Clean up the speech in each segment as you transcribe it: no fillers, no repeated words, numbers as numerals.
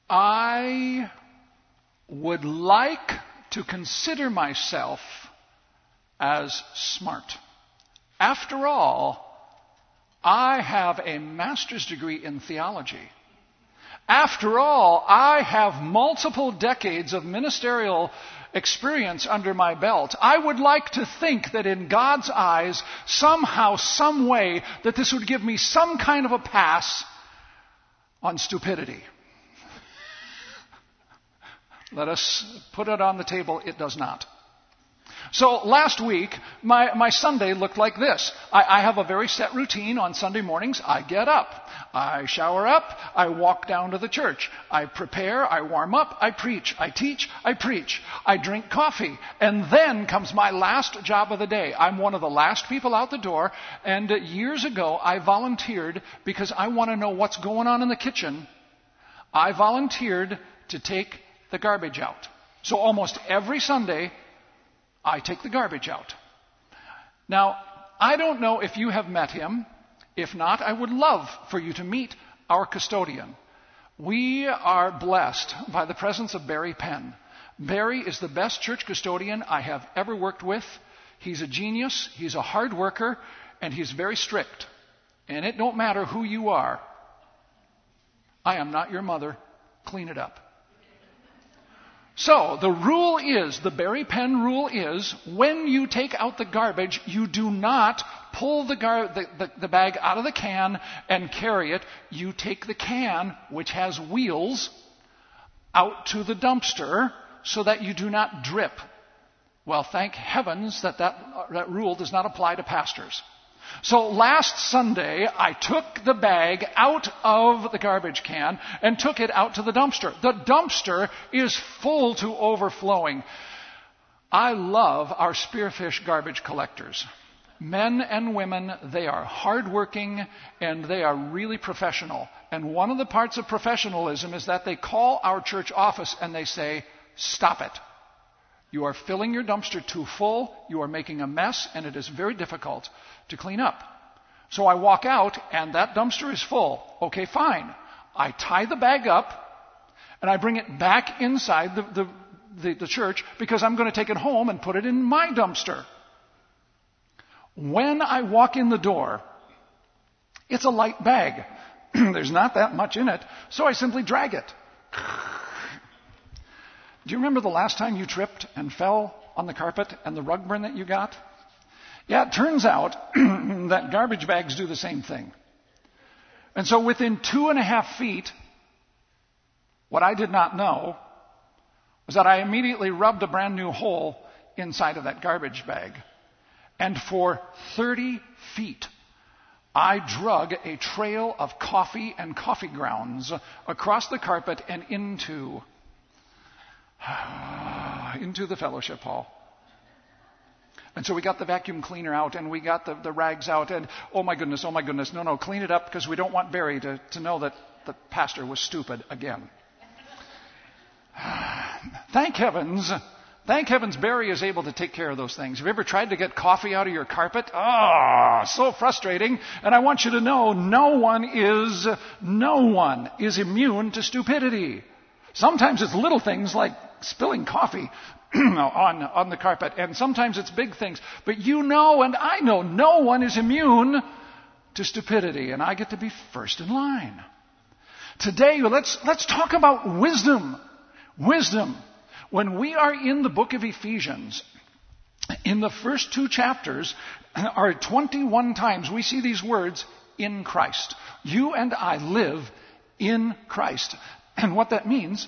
I would like to consider myself as smart. After all, I have a master's degree in theology. After all, I have multiple decades of ministerial experience under my belt. I would like to think that in God's eyes, somehow, some way, that this would give me some kind of a pass on stupidity. Let us put it on the table. It does not. So last week, my Sunday looked like this. I have a very set routine on Sunday mornings. I get up, I shower up, I walk down to the church, I prepare, I warm up, I preach, I teach, I preach, I drink coffee, and then comes my last job of the day. I'm one of the last people out the door, and years ago I volunteered because I want to know what's going on in the kitchen. I volunteered to take the garbage out. So almost every Sunday, I take the garbage out. Now, I don't know if you have met him. If not, I would love for you to meet our custodian. We are blessed by the presence of Barry Penn. Barry is the best church custodian I have ever worked with. He's a genius, he's a hard worker, and he's very strict. And it don't matter who you are. I am not your mother. Clean it up. So, the rule is, the Barry Penn rule is, when you take out the garbage, you do not pull the bag out of the can and carry it. You take the can, which has wheels, out to the dumpster so that you do not drip. Well, thank heavens that rule does not apply to pastors. So last Sunday, I took the bag out of the garbage can and took it out to the dumpster. The dumpster is full to overflowing. I love our Spearfish garbage collectors. Men and women, they are hardworking and they are really professional. And one of the parts of professionalism is that they call our church office and they say, "Stop it. You are filling your dumpster too full, you are making a mess, and it is very difficult to clean up." So I walk out, and that dumpster is full. Okay, fine. I tie the bag up, and I bring it back inside the church because I'm going to take it home and put it in my dumpster. When I walk in the door, it's a light bag. There's not that much in it, so I simply drag it. Do you remember the last time you tripped and fell on the carpet and the rug burn that you got? Yeah, it turns out that garbage bags do the same thing. And so within 2.5 feet, what I did not know was that I immediately rubbed a brand new hole inside of that garbage bag. And for 30 feet, I drug a trail of coffee and coffee grounds across the carpet and into the fellowship hall. And so we got the vacuum cleaner out and we got the rags out and oh my goodness, no, clean it up because we don't want Barry to know that the pastor was stupid again. Thank heavens Barry is able to take care of those things. Have you ever tried to get coffee out of your carpet? So frustrating. And I want you to know, no one is immune to stupidity. Sometimes it's little things like spilling coffee on the carpet, and sometimes it's big things. But you know and I know no one is immune to stupidity, and I get to be first in line. Today, let's talk about wisdom. Wisdom. When we are in the book of Ephesians, in the first 2 chapters, are 21 times we see these words, in Christ. You and I live in Christ. And what that means,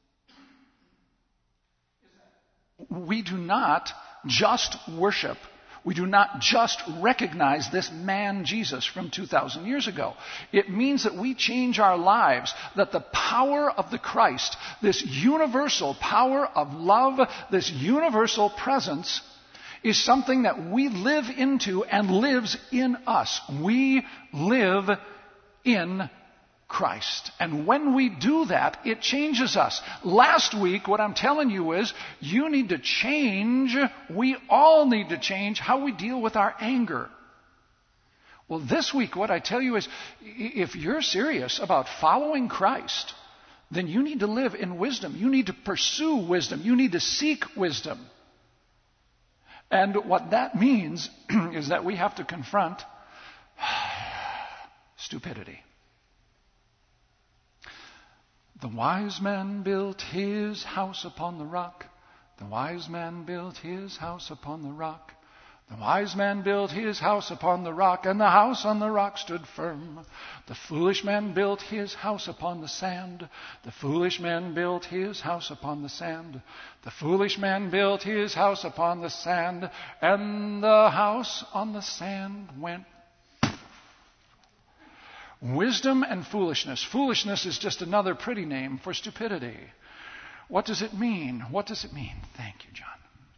we do not just worship. We do not just recognize this man Jesus from 2,000 years ago. It means that we change our lives, that the power of the Christ, this universal power of love, this universal presence, is something that we live into and lives in us. We live in Christ. And when we do that, it changes us. Last week, what I'm telling you is, you need to change, we all need to change how we deal with our anger. Well, this week, what I tell you is, if you're serious about following Christ, then you need to live in wisdom. You need to pursue wisdom. You need to seek wisdom. And what that means is that we have to confront stupidity. The wise man built his house upon the rock. The wise man built his house upon the rock. The wise man built his house upon the rock, and the house on the rock stood firm. The foolish man built his house upon the sand. The foolish man built his house upon the sand. The foolish man built his house upon the sand, and the house on the sand went. Wisdom and foolishness. Foolishness is just another pretty name for stupidity. What does it mean? What does it mean? Thank you, John.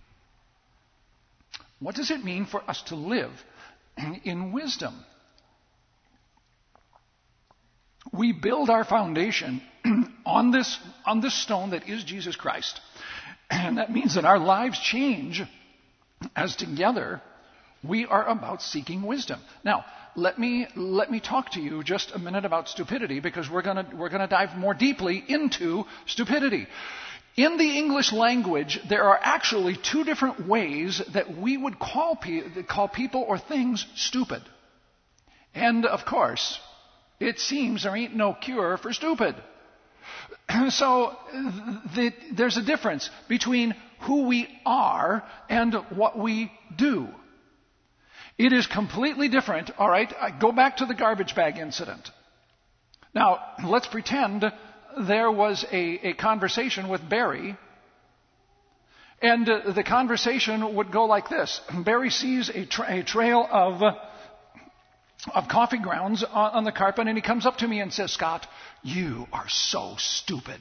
What does it mean for us to live in wisdom? We build our foundation on this stone that is Jesus Christ. And that means that our lives change as together we are about seeking wisdom. Now, let me talk to you just a minute about stupidity, because we're gonna dive more deeply into stupidity. In the English language, there are actually two different ways that we would call people or things stupid. And of course, it seems there ain't no cure for stupid. So there's a difference between who we are and what we do. It is completely different. All right, go back to the garbage bag incident. Now, let's pretend there was a conversation with Barry, and the conversation would go like this. Barry sees a trail of coffee grounds on the carpet, and he comes up to me and says, "Scott, you are so stupid."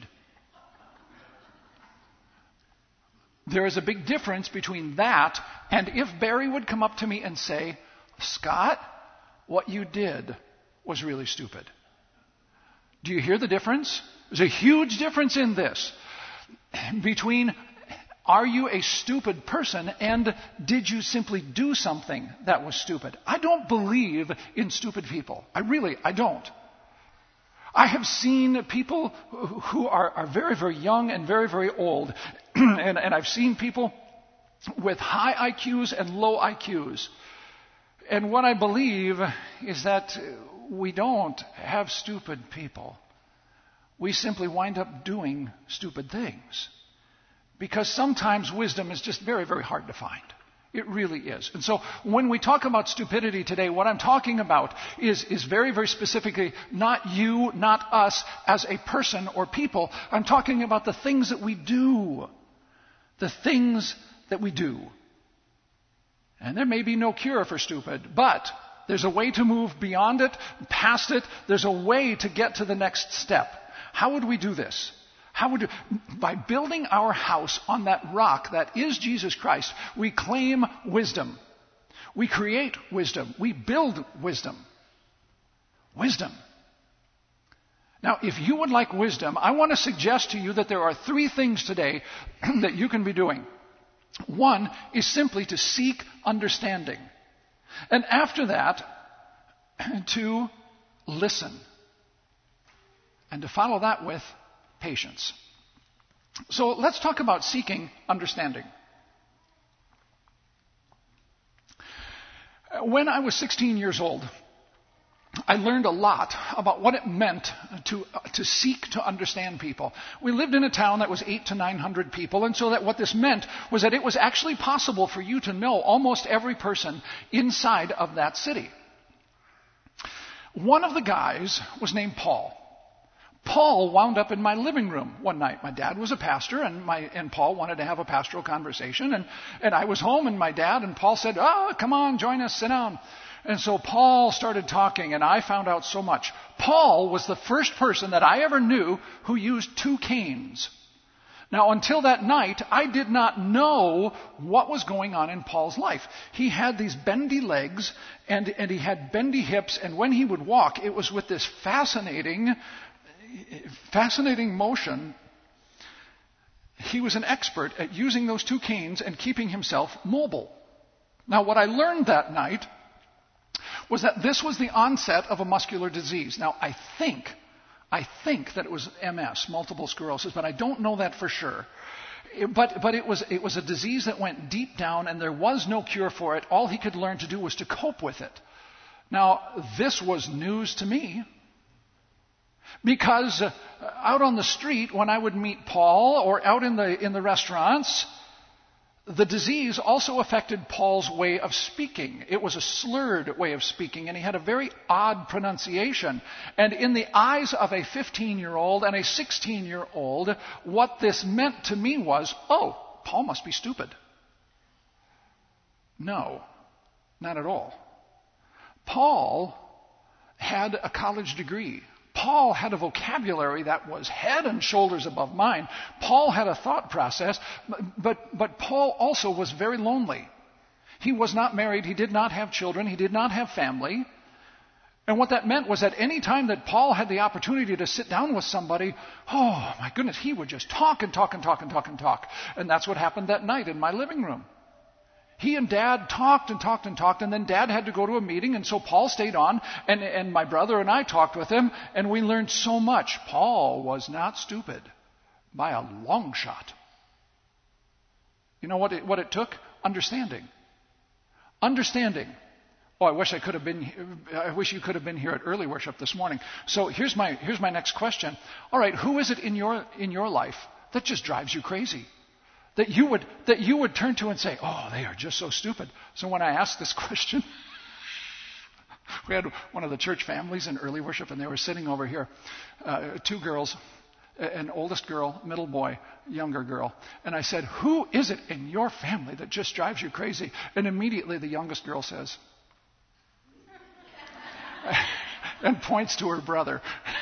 There is a big difference between that and if Barry would come up to me and say, "Scott, what you did was really stupid." Do you hear the difference? There's a huge difference in this between are you a stupid person and did you simply do something that was stupid? I don't believe in stupid people. I don't. I have seen people who are very, very young and very, very old. and I've seen people with high IQs and low IQs. And what I believe is that we don't have stupid people. We simply wind up doing stupid things. Because sometimes wisdom is just very, very hard to find. It really is. And so when we talk about stupidity today, what I'm talking about is very, very specifically not you, not us as a person or people. I'm talking about the things that we do. The things that we do. And there may be no cure for stupid, but there's a way to move beyond it, past it. There's a way to get to the next step. How would we do this? By building our house on that rock that is Jesus Christ, we claim wisdom. We create wisdom. We build wisdom. Wisdom. Now, if you would like wisdom, I want to suggest to you that there are 3 things today that you can be doing. One is simply to seek understanding. And after that, to listen. And to follow that with patience. So let's talk about seeking understanding. When I was 16 years old, I learned a lot about what it meant to seek to understand people. We lived in a town that was 800 to 900 people, and so that what this meant was that it was actually possible for you to know almost every person inside of that city. One of the guys was named Paul. Paul wound up in my living room one night. My dad was a pastor, and Paul wanted to have a pastoral conversation. And I was home, and my dad and Paul said, "Oh, come on, join us, sit down." And so Paul started talking, and I found out so much. Paul was the first person that I ever knew who used 2 canes. Now, until that night, I did not know what was going on in Paul's life. He had these bendy legs, and he had bendy hips, and when he would walk, it was with this fascinating motion. He was an expert at using those 2 canes and keeping himself mobile. Now, what I learned that night was that this was the onset of a muscular disease. Now, I think I think that it was MS, multiple sclerosis, but I don't know that for sure. But it was a disease that went deep down, and there was no cure for it. All he could learn to do was to cope with it. Now, this was news to me, because out on the street, when I would meet Paul, or out in the restaurants, the disease also affected Paul's way of speaking. It was a slurred way of speaking, and he had a very odd pronunciation. And in the eyes of a 15-year-old and a 16-year-old, what this meant to me was, oh, Paul must be stupid. No, not at all. Paul had a college degree. Paul had a vocabulary that was head and shoulders above mine. Paul had a thought process, but Paul also was very lonely. He was not married. He did not have children. He did not have family. And what that meant was that any time that Paul had the opportunity to sit down with somebody, oh my goodness, he would just talk and talk and talk and talk and talk. And that's what happened that night in my living room. He and Dad talked and talked and talked, and then Dad had to go to a meeting, and so Paul stayed on, and my brother and I talked with him, and we learned so much. Paul was not stupid by a long shot. You know what it took? Understanding. Understanding. Oh, I wish you could have been here at early worship this morning. So here's my next question. All right, who is it in your life that just drives you crazy? That you would turn to and say, oh, they are just so stupid. So when I asked this question, we had one of the church families in early worship, and they were sitting over here, two girls, an oldest girl, middle boy, younger girl. And I said, who is it in your family that just drives you crazy? And immediately the youngest girl says, and points to her brother.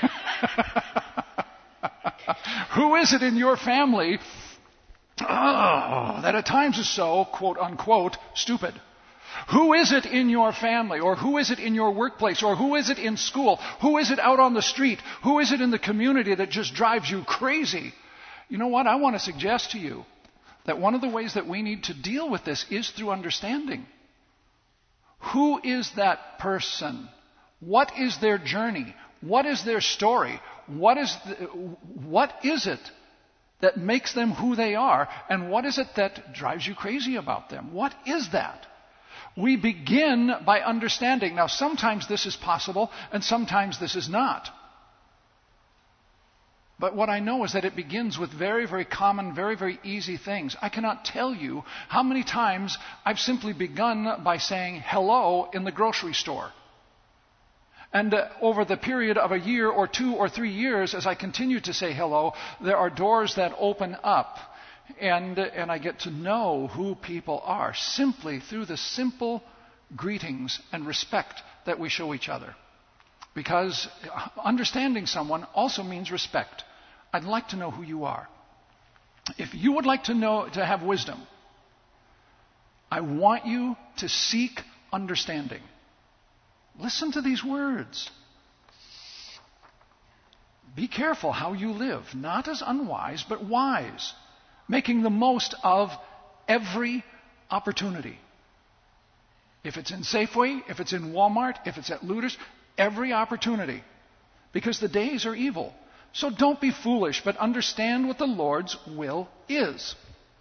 Who is it in your family that at times is so, quote unquote, stupid? Who is it in your family, or who is it in your workplace, or who is it in school? Who is it out on the street? Who is it in the community that just drives you crazy? You know what? I want to suggest to you that one of the ways that we need to deal with this is through understanding. Who is that person? What is their journey? What is their story? What is it that makes them who they are? And what is it that drives you crazy about them? What is that? We begin by understanding. Now, sometimes this is possible, and sometimes this is not. But what I know is that it begins with very, very common, very, very easy things. I cannot tell you how many times I've simply begun by saying hello in the grocery store. And over the period of a year or 2 or 3 years, as I continue to say hello, there are doors that open up. And I get to know who people are simply through the simple greetings and respect that we show each other. Because understanding someone also means respect. I'd like to know who you are. If you would like to have wisdom, I want you to seek understanding. Listen to these words. Be careful how you live, not as unwise, but wise, making the most of every opportunity. If it's in Safeway, if it's in Walmart, if it's at Looters, every opportunity. Because the days are evil. So don't be foolish, but understand what the Lord's will is.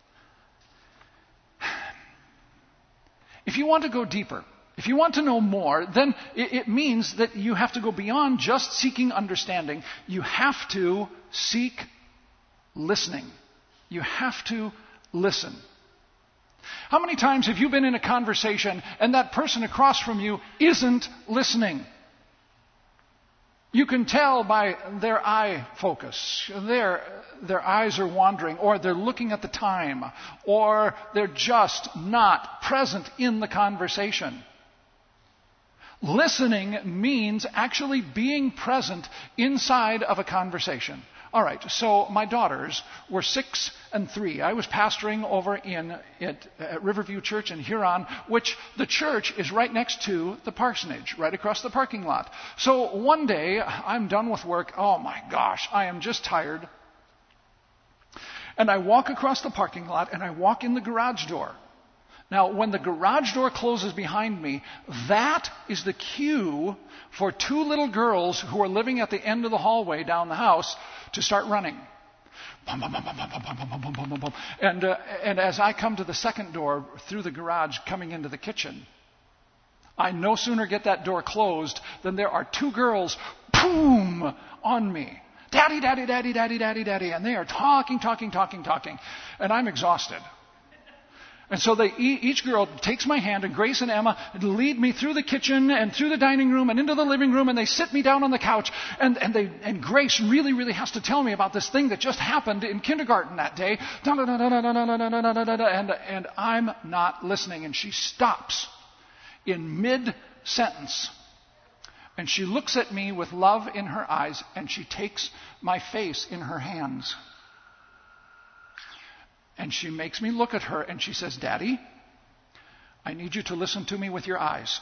If you want to go deeper, if you want to know more, then it means that you have to go beyond just seeking understanding. You have to seek listening. You have to listen. How many times have you been in a conversation and that person across from you isn't listening? You can tell by their eye focus. Their eyes are wandering, or they're looking at the time, or they're just not present in the conversation. Listening means actually being present inside of a conversation. All right, so my daughters were 6 and 3. I was pastoring over at Riverview Church in Huron, which the church is right next to the parsonage, right across the parking lot. So one day, I'm done with work. Oh my gosh, I am just tired. And I walk across the parking lot, and I walk in the garage door. Now, when the garage door closes behind me, that is the cue for two little girls who are living at the end of the hallway down the house to start running. And as I come to the second door through the garage coming into the kitchen, I no sooner get that door closed than there are two girls, boom, on me. Daddy, daddy, daddy, daddy, daddy, daddy. And they are talking. And I'm exhausted. And so each girl takes my hand, and Grace and Emma lead me through the kitchen and through the dining room and into the living room, and they sit me down on the couch. And Grace really, really has to tell me about this thing that just happened in kindergarten that day. And I'm not listening. And she stops in mid-sentence. And she looks at me with love in her eyes, and she takes my face in her hands. And she makes me look at her, and she says, Daddy, I need you to listen to me with your eyes.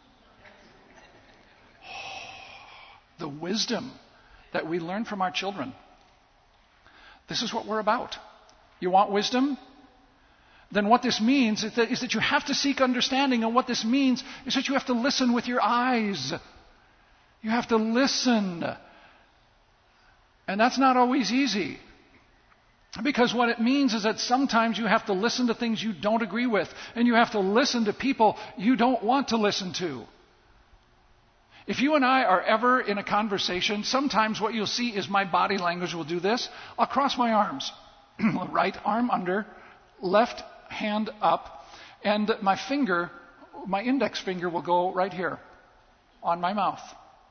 The wisdom that we learn from our children. This is what we're about. You want wisdom? Then what this means is that you have to seek understanding, and what this means is that you have to listen with your eyes. You have to listen. And that's not always easy. Because what it means is that sometimes you have to listen to things you don't agree with, and you have to listen to people you don't want to listen to. If you and I are ever in a conversation, sometimes what you'll see is my body language will do this. I'll cross my arms. Right arm under, left hand up, and my index finger will go right here on my mouth.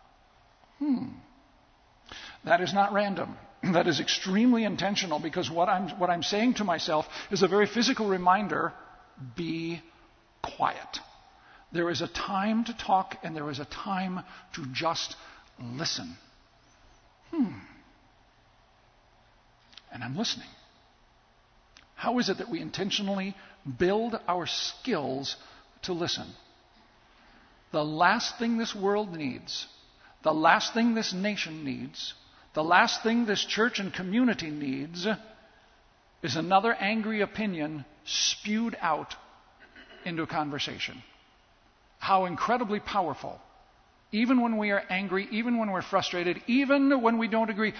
That is not random. That is extremely intentional, because what I'm saying to myself is a very physical reminder: be quiet. There is a time to talk, and there is a time to just listen. And I'm listening. How is it that we intentionally build our skills to listen? The last thing this world needs, the last thing this nation needs, the last thing this church and community needs is another angry opinion spewed out into a conversation. How incredibly powerful. Even when we are angry, even when we're frustrated, even when we don't agree,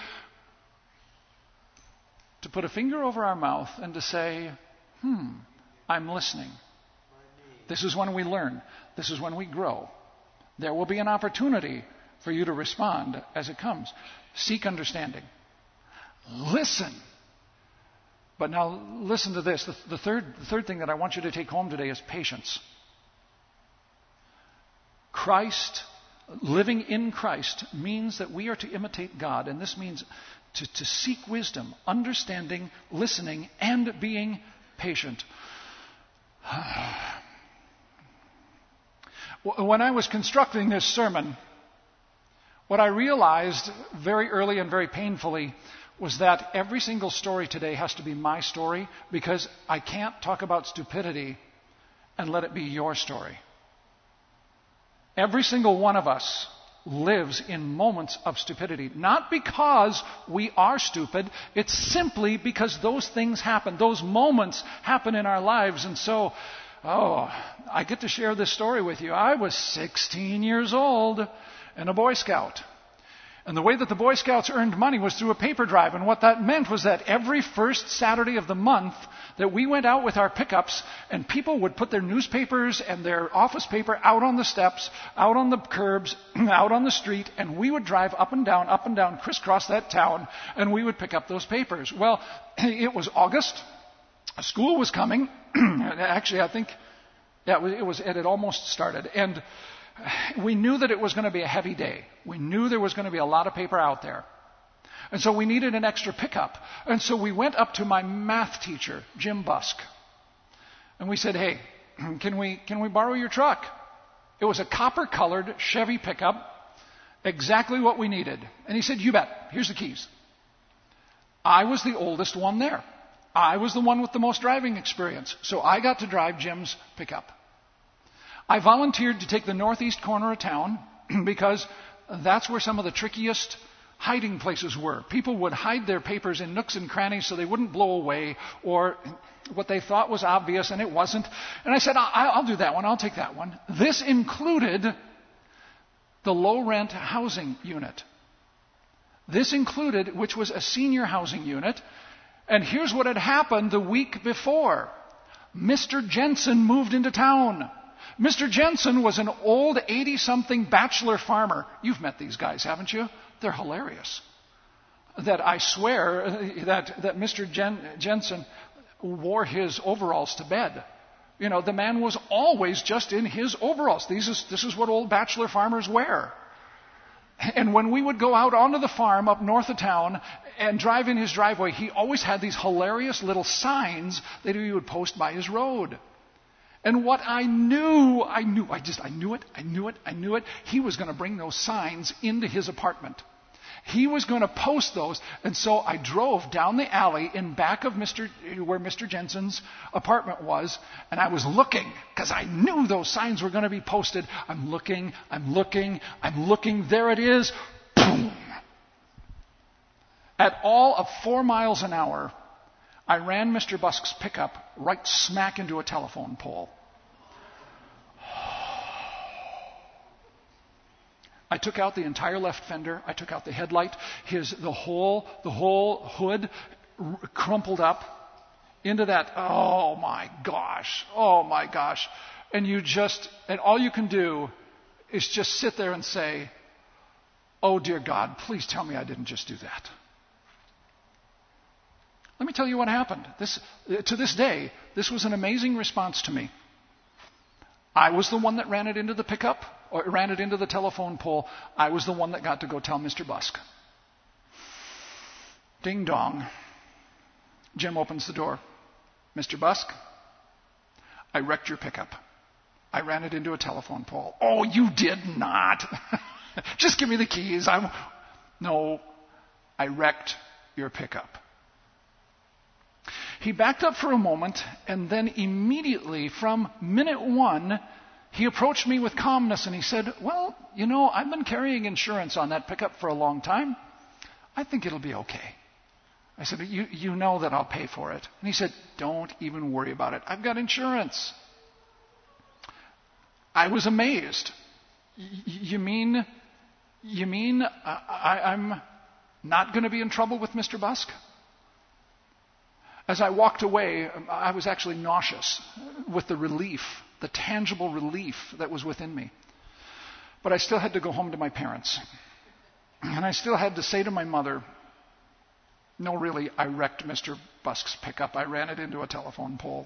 to put a finger over our mouth and to say, I'm listening. This is when we learn. This is when we grow. There will be an opportunity for you to respond as it comes. Seek understanding. Listen. But now listen to this. The third thing that I want you to take home today is patience. Christ, living in Christ, means that we are to imitate God. And this means to seek wisdom, understanding, listening, and being patient. When I was constructing this sermon, what I realized very early and very painfully was that every single story today has to be my story, because I can't talk about stupidity and let it be your story. Every single one of us lives in moments of stupidity. Not because we are stupid, it's simply because those things happen. Those moments happen in our lives. And so, I get to share this story with you. I was 16 years old and a Boy Scout. And the way that the Boy Scouts earned money was through a paper drive. And what that meant was that every first Saturday of the month that we went out with our pickups, and people would put their newspapers and their office paper out on the steps, out on the curbs, out on the street, and we would drive up and down, crisscross that town, and we would pick up those papers. Well, it was August. School was coming. Actually, I think, it had almost started. And we knew that it was going to be a heavy day. We knew there was going to be a lot of paper out there. And so we needed an extra pickup. And so we went up to my math teacher, Jim Busk. And we said, hey, can we borrow your truck? It was a copper-colored Chevy pickup, exactly what we needed. And he said, you bet. Here's the keys. I was the oldest one there. I was the one with the most driving experience. So I got to drive Jim's pickup. I volunteered to take the northeast corner of town because that's where some of the trickiest hiding places were. People would hide their papers in nooks and crannies so they wouldn't blow away, or what they thought was obvious and it wasn't. And I said, I'll do that one. I'll take that one. This included the low-rent housing unit. This included, which was a senior housing unit. And here's what had happened the week before. Mr. Jensen moved into town. Mr. Jensen was an old 80-something bachelor farmer. You've met these guys, haven't you? They're hilarious. That I swear that Mr. Jensen wore his overalls to bed. You know, the man was always just in his overalls. This is what old bachelor farmers wear. And when we would go out onto the farm up north of town and drive in his driveway, he always had these hilarious little signs that he would post by his road. And what I knew it. He was going to bring those signs into his apartment. He was going to post those. And so I drove down the alley in back of where Mr. Jensen's apartment was, and I was looking because I knew those signs were going to be posted. I'm looking. There it is. Boom. At all of 4 miles an hour, I ran Mr. Busk's pickup right smack into a telephone pole. I took out the entire left fender. I took out the headlight. The whole hood crumpled up into that. Oh my gosh. And all you can do is just sit there and say, oh dear God, please tell me I didn't just do that. Let me tell you what happened. To this day, this was an amazing response to me. I was the one that ran it into the pickup, or ran it into the telephone pole. I was the one that got to go tell Mr. Busk. Ding dong. Jim opens the door. Mr. Busk, I wrecked your pickup. I ran it into a telephone pole. Oh, you did not. Just give me the keys. No, I wrecked your pickup. He backed up for a moment, and then immediately, from minute one, he approached me with calmness and he said, well, you know, I've been carrying insurance on that pickup for a long time. I think it'll be okay. I said, you know that I'll pay for it. And he said, don't even worry about it. I've got insurance. I was amazed. You mean I'm not going to be in trouble with Mr. Busk? As I walked away, I was actually nauseous with the relief, the tangible relief that was within me. But I still had to go home to my parents. And I still had to say to my mother, no, really, I wrecked Mr. Busk's pickup. I ran it into a telephone pole.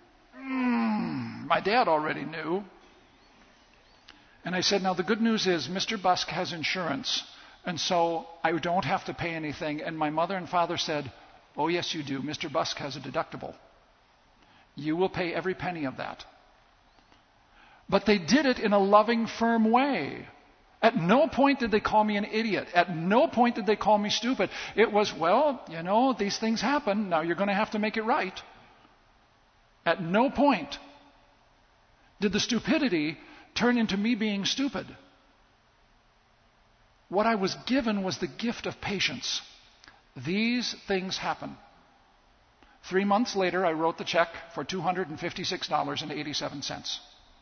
My dad already knew. And I said, now the good news is Mr. Busk has insurance, and so I don't have to pay anything. And my mother and father said, oh, yes, you do. Mr. Busk has a deductible. You will pay every penny of that. But they did it in a loving, firm way. At no point did they call me an idiot. At no point did they call me stupid. It was, well, you know, these things happen. Now you're going to have to make it right. At no point did the stupidity turn into me being stupid. What I was given was the gift of patience. These things happen. 3 months later, I wrote the check for $256.87.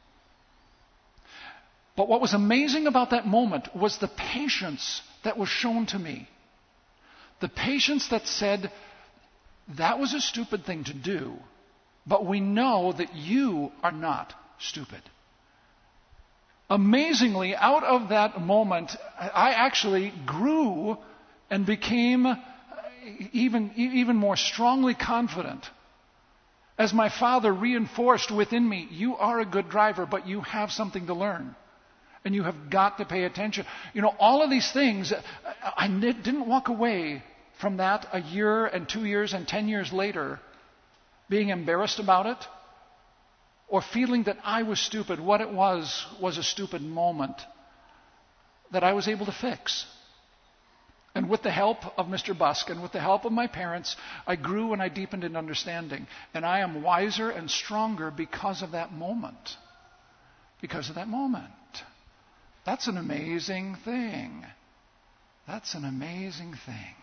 But what was amazing about that moment was the patience that was shown to me. The patience that said, that was a stupid thing to do, but we know that you are not stupid. Amazingly, out of that moment, I actually grew and became even more strongly confident as my father reinforced within me, you are a good driver, but you have something to learn. And you have got to pay attention. You know, all of these things, I didn't walk away from that a year and 2 years and 10 years later being embarrassed about it or feeling that I was stupid. What it was a stupid moment that I was able to fix. And with the help of Mr. Busk and with the help of my parents, I grew and I deepened in understanding. And I am wiser and stronger because of that moment. Because of that moment. That's an amazing thing. That's an amazing thing.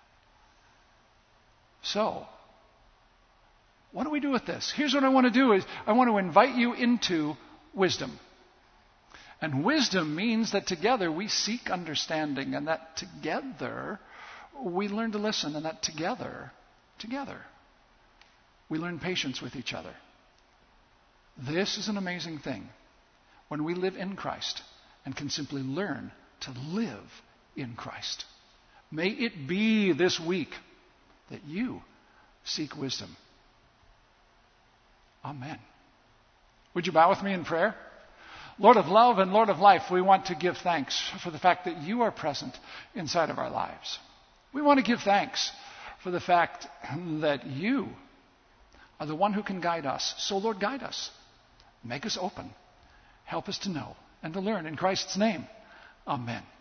So, what do we do with this? Here's what I want to do is I want to invite you into wisdom. And wisdom means that together we seek understanding, and that together we learn to listen, and that together we learn patience with each other. This is an amazing thing when we live in Christ and can simply learn to live in Christ. May it be this week that you seek wisdom. Amen. Would you bow with me in prayer? Lord of love and Lord of life, we want to give thanks for the fact that you are present inside of our lives. We want to give thanks for the fact that you are the one who can guide us. So Lord, guide us. Make us open. Help us to know and to learn in Christ's name. Amen.